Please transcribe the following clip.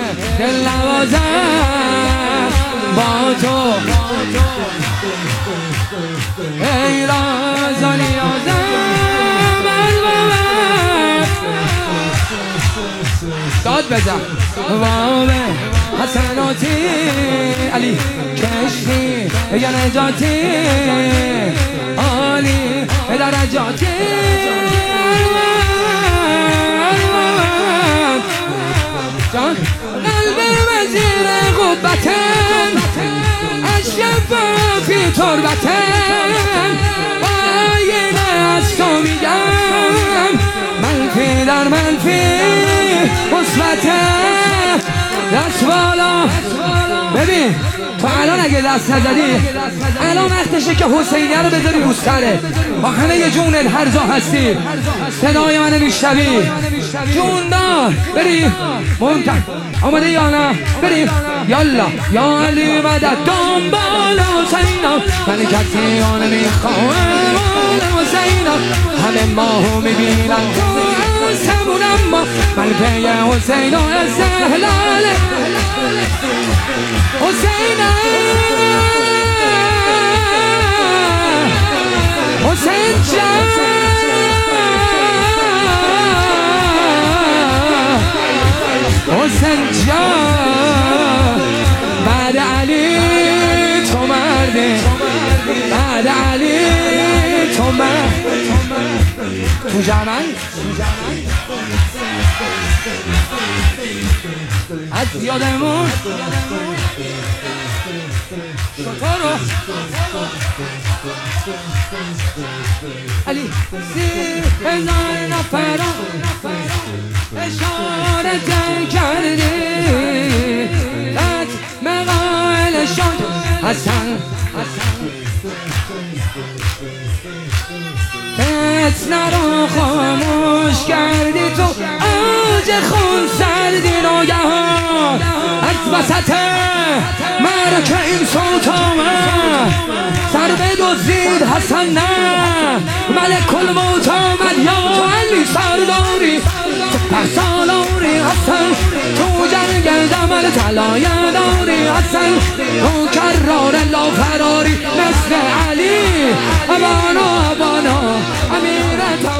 دل نوازم با تو ای راز و نیازم داد بزن وامه حسناتی علی کشتی یا نجاتی عالی درجاتی جان قلب وزیر قبتم اشرفی تربتم باینه از تو میگم منفی در منفی مثبتم دست بالا ببین تو الان اگه دست نزدی الان وقتشه که حسینیه رو بذاری رو سره با همه جونت هر جا هستی صدای منو میشنوی جون دار بریم ممتن آماده یا نه بریم یالا یا علی مدد دنبال حسینا من کسی آن میخوام حسینا همه ماهو میبینن تو سمون اما من پی حسینا استحلاله حسینا حسین جان حسین جان بعد علی تو مرده بعد علی تو مرد تو جمعن از یادمون شطارو علی 30,000 نفر اشاره کردی لط مقایل شد حسن فتنه رو خاموش کردی تو آج خون سردی ناگهان از وسط مرکه این صوت آمد سر بدزدید حسن نه ملک الموت آمد یا علی سرداری سالاری حسن تو جنگ دمل طلای داری حسن تو کرار لا فراری مثل علی ابانا امیر